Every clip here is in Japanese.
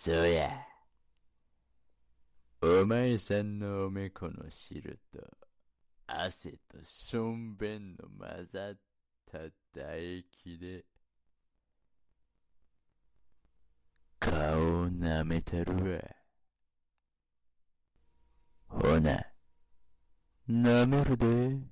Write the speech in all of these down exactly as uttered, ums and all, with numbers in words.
そうや。お前さんのおめこの汁と、汗としょんべんの混ざった唾液で、顔を舐めたるわ。ほな、舐めるで。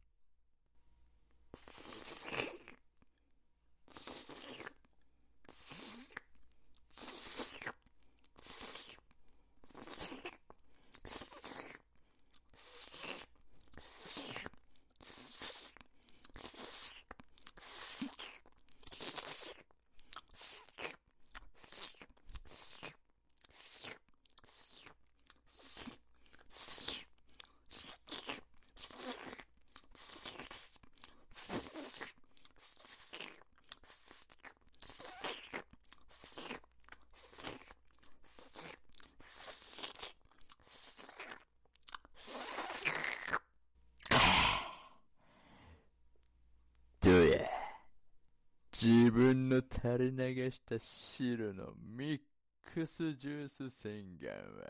どうや。自分の垂れ流した汁のミックスジュース洗顔は、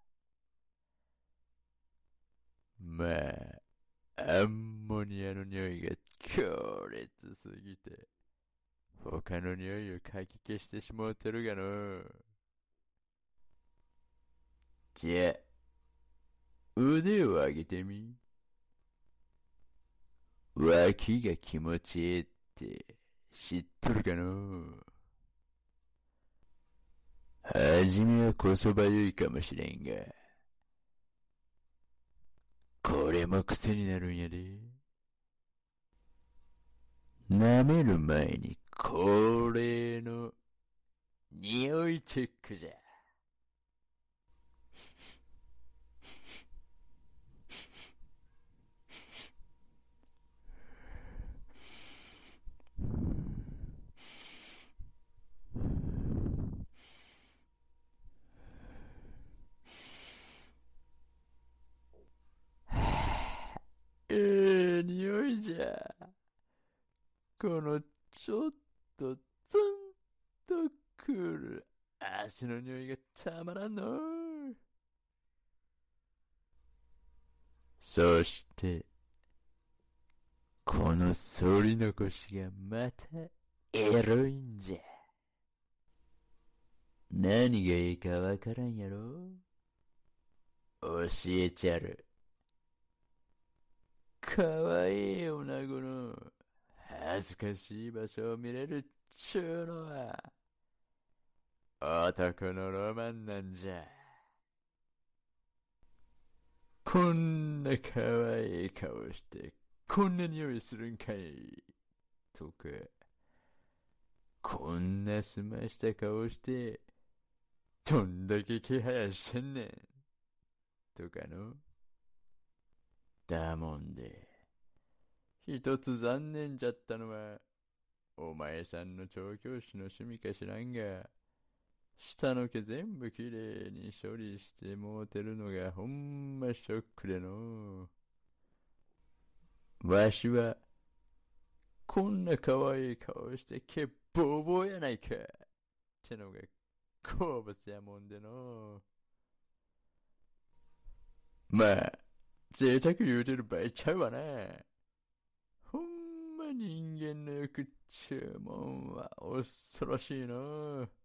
まあ、アンモニアの匂いが強烈すぎて、他の匂いをかき消してしもうてるがの。じゃあ、腕を上げてみ。脇が気持ちいいって知っとるかの。はじめはこそばゆいかもしれんが、これも癖になるんやで。舐める前に恒例の匂いチェックじゃ。ええ匂いじゃ。このちょっとツンとくる足の匂いがたまらんの。そして、この反り残しがまたエロいんじゃ。何がいいかわからんやろ。教えちゃる。かわいい女子の恥ずかしい場所を見れるっちゅうのは、男のロマンなんじゃ。こんなかわいい顔して、こんな匂いするんかい。とか、こんな澄ました顔して、どんだけ気配してんねん。とかの。だもんで、一つ残念じゃったのは、お前さんの調教師の趣味か知らんが、下の毛全部きれいに処理してもうてるのがほんまショックでの。わしは、こんな可愛い顔して毛ボーボーやないか。ってのが好物やもんでの。まあ、贅沢言うてる場合ちゃうわな。ほんま人間の欲っちゅうもんは恐ろしいの。